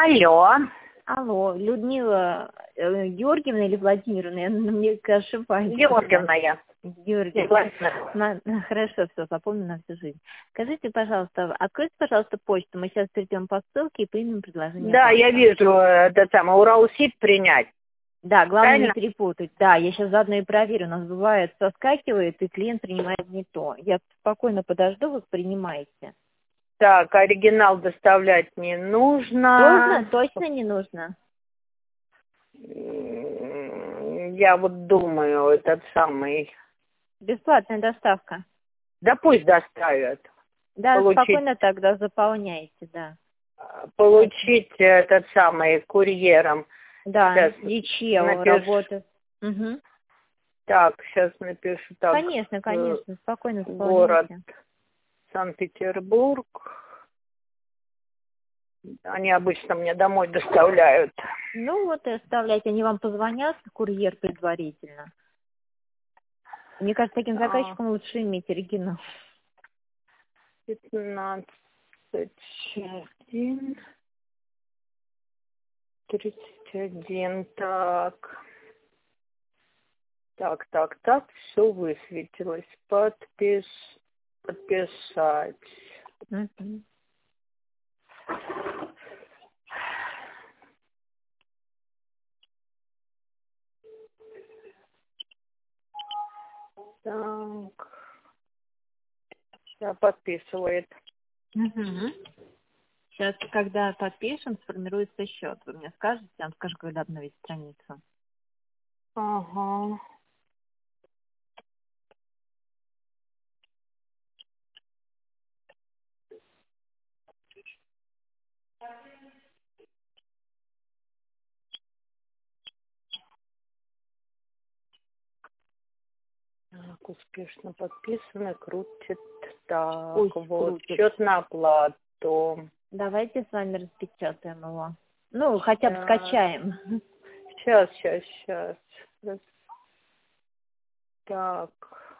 Алло. Алло, Людмила Георгиевна или Владимировна? Я, мне ошибаюсь. Георгиевна я. Георгиевна. Хорошо, все, запомню на всю жизнь. Скажите, пожалуйста, откройте, пожалуйста, почту. Мы сейчас перейдем по ссылке и примем предложение. Да, я вижу, это самое, Уралсиб принять. Да, главное Правильно? не перепутать. Да, я сейчас заодно и проверю. У нас бывает, соскакивает, и клиент принимает не то. Я спокойно подожду, вы принимаете. Так, оригинал доставлять не нужно. Точно не нужно? Я вот думаю, этот самый... Бесплатная доставка. Да пусть доставят. Да, спокойно тогда заполняйте, да. Получить этот самый курьером. Да, ячео работает. Угу. Так, сейчас напишу так. Конечно, спокойно заполняйте. Город Санкт-Петербург. Они обычно мне домой доставляют. Ну вот и оставляйте. Они вам позвонят, курьер предварительно. Мне кажется, таким заказчикам лучше иметь оригинал. 15.1 31. Так, все высветилось. Подписать. Угу. Так. Сейчас подписывает. Угу. Сейчас, когда подпишем, сформируется счет. Вы мне скажете, я вам скажу, когда обновить страницу. Ага. Так, успешно подписано, крутит. Так, Пусть вот, крутит. счет на оплату. Давайте с вами распечатаем его. Ну, хотя бы скачаем. Сейчас. Так.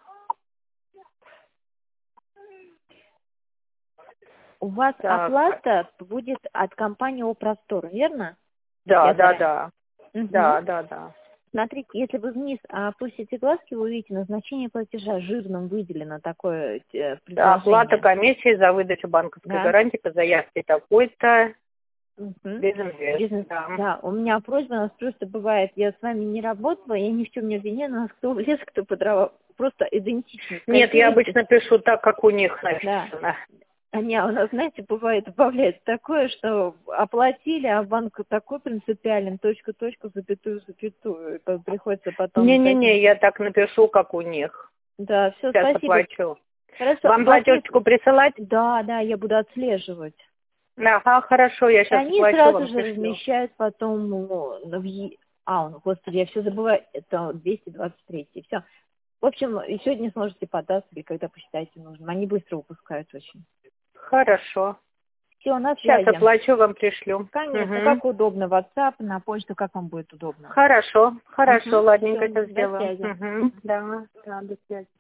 У вас оплата будет от компании «О-Простор», верно? Да. Угу. Да. Смотрите, если вы вниз опустите глазки, вы увидите назначение платежа жирным выделено такое предложение. Оплата комиссии за выдачу банковской гарантии по заявке такой-то. Бизнес. Да, у меня просьба, у нас просто бывает, я с вами не работала, я ни в чем не обвиняю, у нас кто в лес, кто по дрова, просто идентично. Нет, я обычно пишу так, как у них написано. Да. У нас, знаете, бывает, добавляется такое, что оплатили, а банк такой принципиален, точку, запятую. Приходится потом... Не, я так напишу, как у них. Да, все, сейчас спасибо. Оплачу. Хорошо. Вам платежечку присылать? Да, я буду отслеживать. Ага, хорошо, я сейчас они оплачу, сразу вам же пришлю. размещают потом господи, я все забываю, это 223, все. В общем, и сегодня сможете податься, или когда посчитаете нужным. Они быстро выпускают очень. Хорошо. Все, на сейчас связи. оплачу, вам пришлю. Конечно, как удобно, WhatsApp, на почту, как вам будет удобно. Хорошо, ладненько, Всё, сейчас сделаю. до связи. Да, до связи.